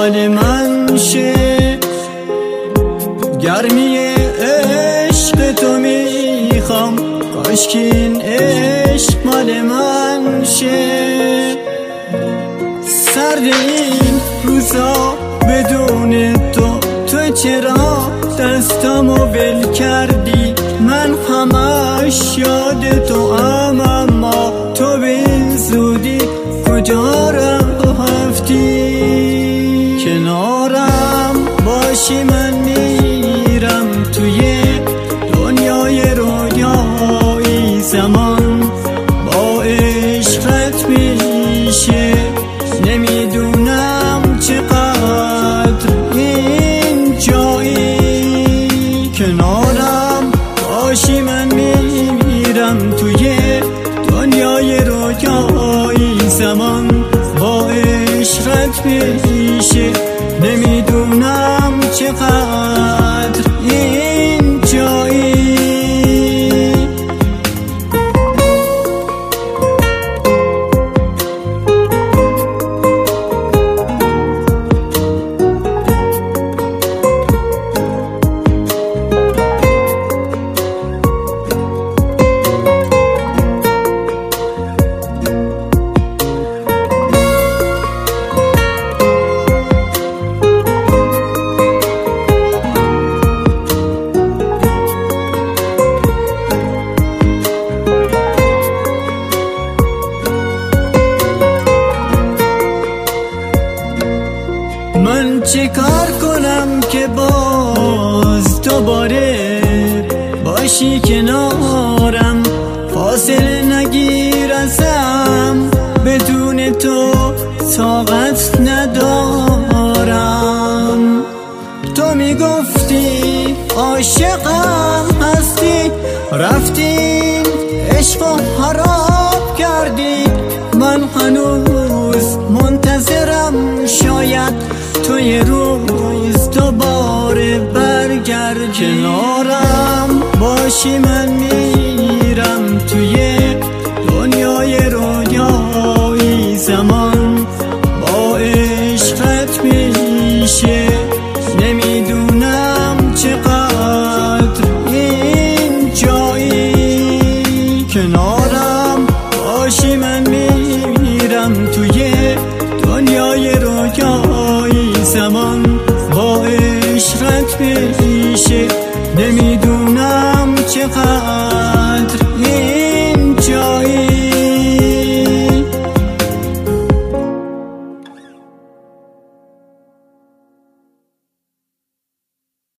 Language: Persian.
مال من شه، گرمی عشق تو میخوام، کاش که این عشق مال من شه. سرد این روزا بدون تو چرا دستامو ول کردی؟ من همش یاد تو اما تو به این زودی کجا رفتی؟ کنارم باشی من میرم توی دنیای رویایی، زمان با عشقت میشه، نمیدونم چقدر این جایی. کنارم باشی من میرم توی دنیای رویایی، زمان با عشقت میشه، نمیدونم چقدر این جایی. من چه کار کنم که باز دوباره باشی کنارم، فاصله نگیر ازم، بدون تو طاقت ندارم. تو میگفتی عاشقم هستی، رفتین عشقو خراب کردی، من هنوز منتظرم، شاید تو یه روز دوباره برگرد. کنارم باشی من میرم توی دنیای رویایی، زمان با عشقت میشه، نمیدونم چقدر این جایی. کنارم باشی من میرم توی دنیای رویایی، زمان با عشقت میشه، نمیدونم چقدر